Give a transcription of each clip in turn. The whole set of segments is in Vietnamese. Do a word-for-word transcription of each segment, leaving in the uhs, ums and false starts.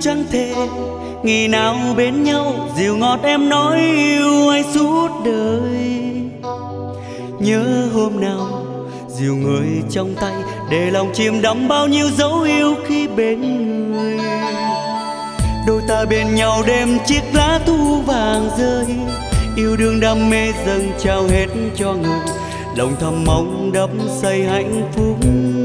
chẳng thể ngày nào bên nhau, dịu ngọt em nói yêu anh suốt đời. Nhớ hôm nào dìu người trong tay, để lòng chìm đắm bao nhiêu dấu yêu khi bên người. Đôi ta bên nhau đêm chiếc lá thu vàng rơi, yêu đương đam mê dâng trao hết cho người, lòng thầm mong đắp xây hạnh phúc.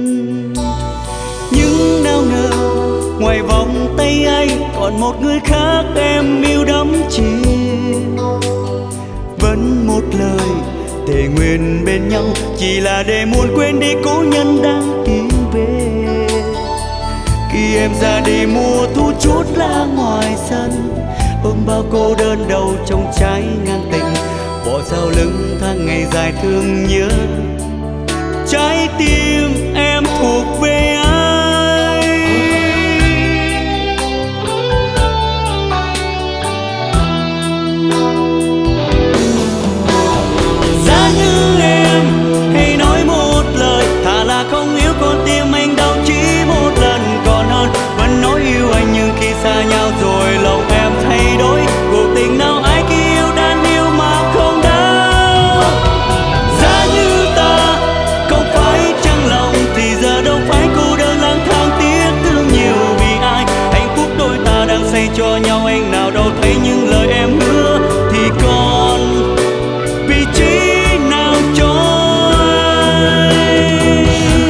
Nhưng nào ngờ ngoài vòng tay anh còn một người khác em yêu đắm chìm. Vẫn một lời thề nguyện bên nhau, chỉ là để muốn quên đi cố nhân đang tìm về. Khi em ra đi mùa thu chút lá ngoài sân, ôm bao cô đơn đầu trong trái ngang tình, bỏ sau lưng tháng ngày dài thương nhớ. Trái tim em thuộc về ai? Giá như em hay nói một lời, thà là không yêu con tim anh đau chỉ một lần còn hơn. Vẫn nói yêu anh nhưng khi xa nhau rồi lòng em thay đổi. Cuộc tình nào ai khi yêu đang yêu mà không đau. Giá như ta không phải chẳng lòng thì giờ đâu phải cô đơn lang thang tiếc thương nhiều vì ai. Hạnh phúc đôi ta đang xây cho nhau, anh nào đâu thấy những lời em hứa thì còn vị trí nào cho ai.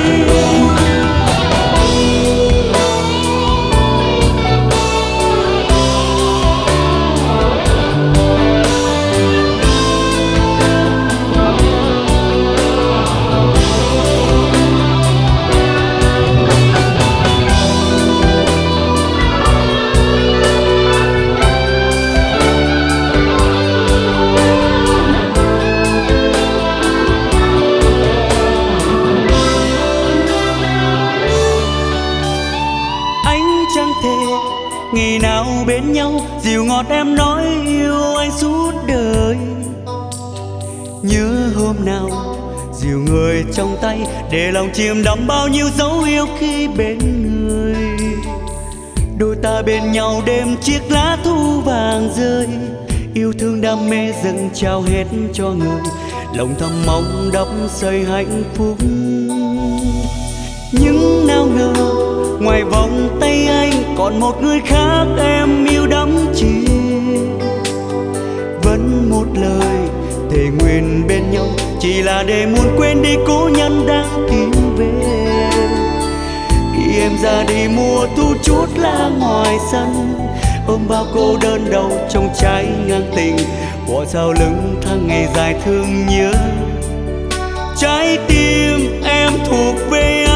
Anh chẳng thể ngày nào bên nhau, dịu ngọt em nói yêu anh suốt đời. Nhớ hôm nào dìu người trong tay, để lòng chìm đắm bao nhiêu dấu yêu khi bên người. Đôi ta bên nhau đêm chiếc lá thu vàng rơi, yêu thương đam mê dâng trao hết cho người, lòng thầm mong đắp xây hạnh phúc. Nhưng nào ngờ ngoài vòng tay anh còn một người khác em yêu đắm chìm. Vẫn một lời thề nguyện bên nhau, chỉ là để muốn quên đi cố nhân đang tìm về. Khi em ra đi mùa thu chút lá ngoài sân, ôm bao cô đơn đầu trong trái ngang tình, bỏ sau lưng tháng ngày dài thương nhớ. Trái tim em thuộc về